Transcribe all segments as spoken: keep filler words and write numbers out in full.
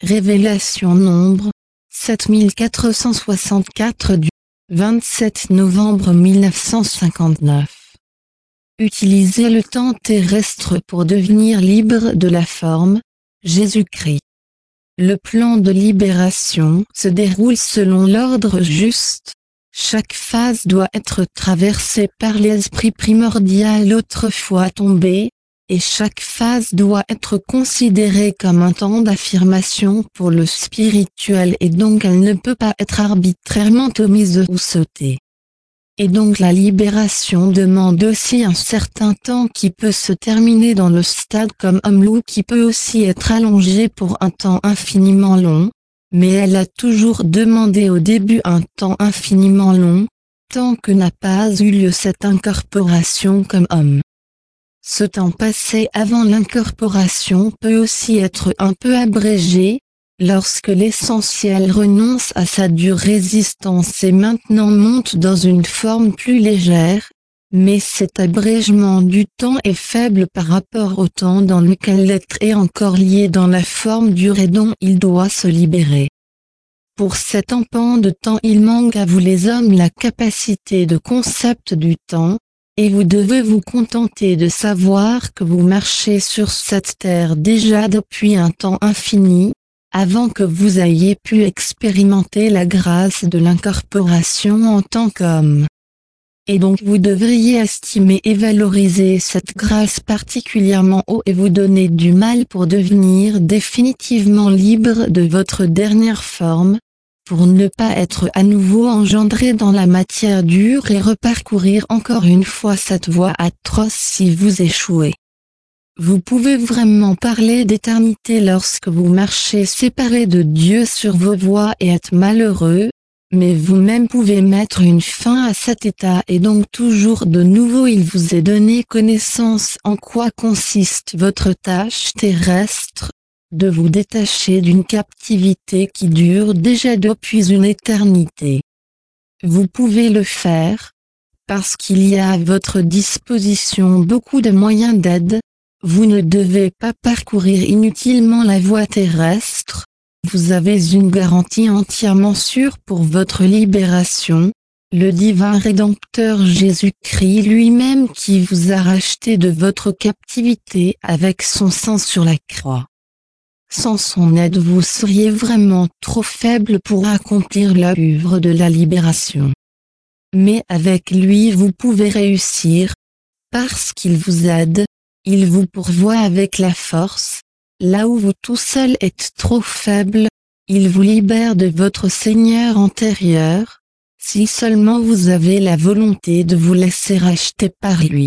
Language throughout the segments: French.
Révélation Nombre, sept mille quatre cent soixante-quatre du vingt-sept novembre mille neuf cent cinquante-neuf. Utilisez le temps terrestre pour devenir libre de la forme, Jésus-Christ. Le plan de libération se déroule selon l'ordre juste. Chaque phase doit être traversée par l'esprit primordial autrefois tombé, et chaque phase doit être considérée comme un temps d'affirmation pour le spirituel et donc elle ne peut pas être arbitrairement omise ou sautée. Et donc la libération demande aussi un certain temps qui peut se terminer dans le stade comme homme-loup qui peut aussi être allongé pour un temps infiniment long, mais elle a toujours demandé au début un temps infiniment long, tant que n'a pas eu lieu cette incorporation comme homme. Ce temps passé avant l'incorporation peut aussi être un peu abrégé, lorsque l'essentiel renonce à sa dure résistance et maintenant monte dans une forme plus légère, mais cet abrégement du temps est faible par rapport au temps dans lequel l'être est encore lié dans la forme dure et dont il doit se libérer. Pour cet empan de temps il manque à vous les hommes la capacité de concept du temps, et vous devez vous contenter de savoir que vous marchez sur cette terre déjà depuis un temps infini, avant que vous ayez pu expérimenter la grâce de l'incorporation en tant qu'homme. Et donc vous devriez estimer et valoriser cette grâce particulièrement haut et vous donner du mal pour devenir définitivement libre de votre dernière forme, pour ne pas être à nouveau engendré dans la matière dure et reparcourir encore une fois cette voie atroce si vous échouez. Vous pouvez vraiment parler d'éternité lorsque vous marchez séparé de Dieu sur vos voies et être malheureux, mais vous-même pouvez mettre une fin à cet état et donc toujours de nouveau il vous est donné connaissance en quoi consiste votre tâche terrestre, de vous détacher d'une captivité qui dure déjà depuis une éternité. Vous pouvez le faire, parce qu'il y a à votre disposition beaucoup de moyens d'aide, vous ne devez pas parcourir inutilement la voie terrestre, vous avez une garantie entièrement sûre pour votre libération, le divin Rédempteur Jésus-Christ lui-même qui vous a racheté de votre captivité avec son sang sur la croix. Sans son aide vous seriez vraiment trop faible pour accomplir l'œuvre de la libération. Mais avec lui vous pouvez réussir, parce qu'il vous aide, il vous pourvoit avec la force, là où vous tout seul êtes trop faible, il vous libère de votre Seigneur antérieur, si seulement vous avez la volonté de vous laisser racheter par lui.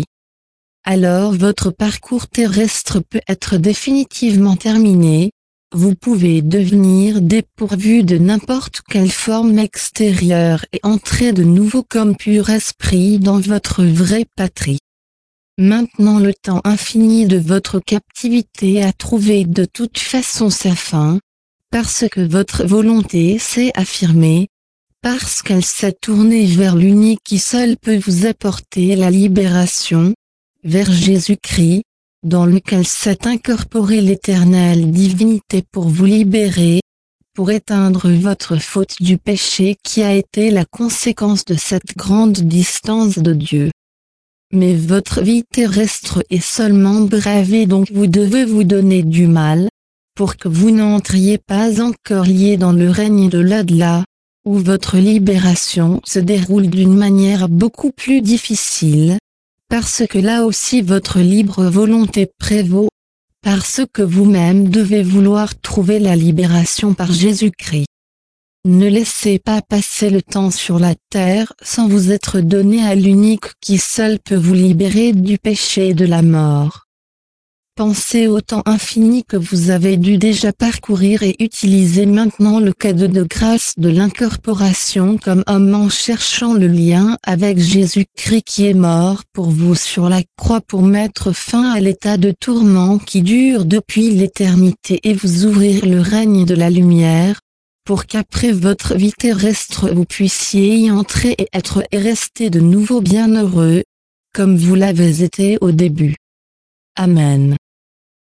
Alors votre parcours terrestre peut être définitivement terminé, vous pouvez devenir dépourvu de n'importe quelle forme extérieure et entrer de nouveau comme pur esprit dans votre vraie patrie. Maintenant le temps infini de votre captivité a trouvé de toute façon sa fin, parce que votre volonté s'est affirmée, parce qu'elle s'est tournée vers l'unique qui seul peut vous apporter la libération, vers Jésus-Christ, dans lequel s'est incorporée l'éternelle divinité pour vous libérer, pour éteindre votre faute du péché qui a été la conséquence de cette grande distance de Dieu. Mais votre vie terrestre est seulement brève et donc vous devez vous donner du mal, pour que vous n'entriez pas encore lié dans le règne de l'au-delà, où votre libération se déroule d'une manière beaucoup plus difficile, parce que là aussi votre libre volonté prévaut, parce que vous-même devez vouloir trouver la libération par Jésus-Christ. Ne laissez pas passer le temps sur la terre sans vous être donné à l'unique qui seul peut vous libérer du péché et de la mort. Pensez au temps infini que vous avez dû déjà parcourir et utilisez maintenant le cadeau de grâce de l'incorporation comme homme en cherchant le lien avec Jésus-Christ qui est mort pour vous sur la croix pour mettre fin à l'état de tourment qui dure depuis l'éternité et vous ouvrir le règne de la lumière, pour qu'après votre vie terrestre vous puissiez y entrer et être et rester de nouveau bienheureux, comme vous l'avez été au début. Amen.